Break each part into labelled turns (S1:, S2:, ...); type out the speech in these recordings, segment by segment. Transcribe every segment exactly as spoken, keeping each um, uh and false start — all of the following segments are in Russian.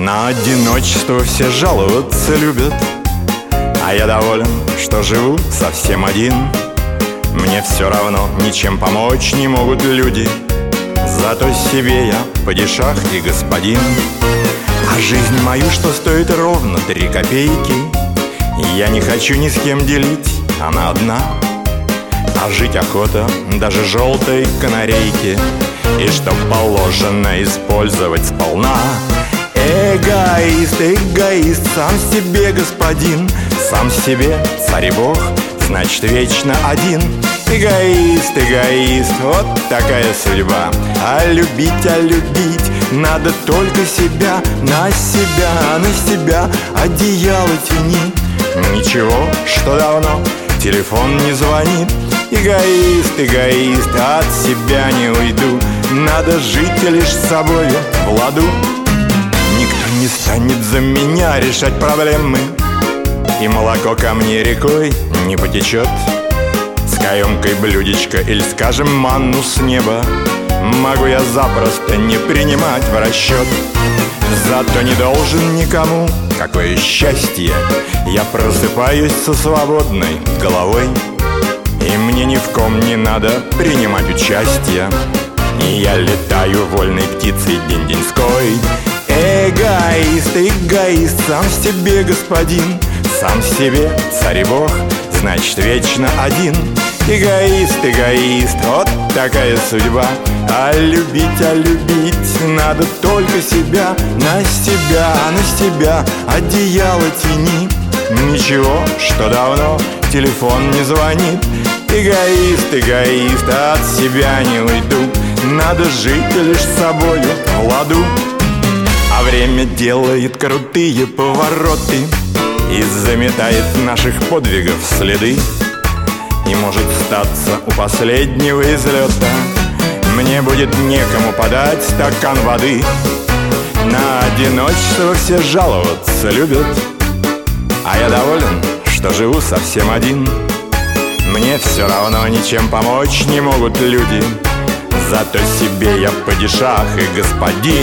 S1: На одиночество все жаловаться любят, а я доволен, что живу совсем один. Мне все равно, ничем помочь не могут люди, зато себе я падишах и господин. А жизнь мою, что стоит ровно три копейки, я не хочу ни с кем делить, она одна. А жить охота даже желтой канарейки, и что положено использовать сполна. Эгоист, эгоист, сам себе господин, сам себе царь и бог, значит вечно один. Эгоист, эгоист, вот такая судьба. А любить, а любить надо только себя. На себя, на себя одеяло тяни. Ничего, что давно телефон не звонит. Эгоист, эгоист, от себя не уйду. Надо жить лишь с собою в ладу. Никто не станет за меня решать проблемы, и молоко ко мне рекой не потечет. С каемкой блюдечко или, скажем, манну с неба могу я запросто не принимать в расчет. Зато не должен никому, какое счастье, я просыпаюсь со свободной головой, и мне ни в ком не надо принимать участие, и я летаю вольной птицей день-деньской. Эгоист, эгоист, сам себе господин, сам себе царь и бог, значит вечно один. Эгоист, эгоист, вот такая судьба. А любить, а любить надо только себя. На себя, на себя одеяло тяни. Ничего, что давно телефон не звонит. Эгоист, эгоист, от себя не уйду. Надо жить лишь с собою в ладу. А время делает крутые повороты и заметает наших подвигов следы. И может статься у последнего излета мне будет некому подать стакан воды. На одиночество все жаловаться любят, а я доволен, что живу совсем один. Мне все равно, ничем помочь не могут люди, зато себе я падишах и господин.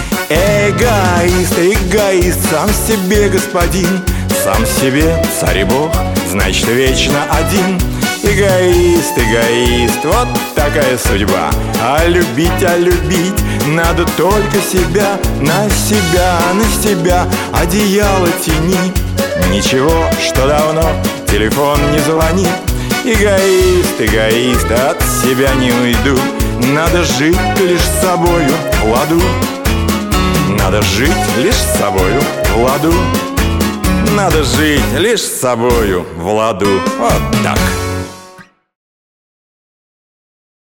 S1: Эгоист, эгоист, сам себе господин, сам себе царь и бог, значит вечно один. Эгоист, эгоист, вот такая судьба. А любить, а любить надо только себя. На себя, на себя одеяло тяни. Ничего, что давно телефон не звонит. Эгоист, эгоист, от себя не уйду. Надо жить лишь с собою в ладу. Надо жить лишь с собою в ладу. Надо жить лишь с собою в ладу. Вот так.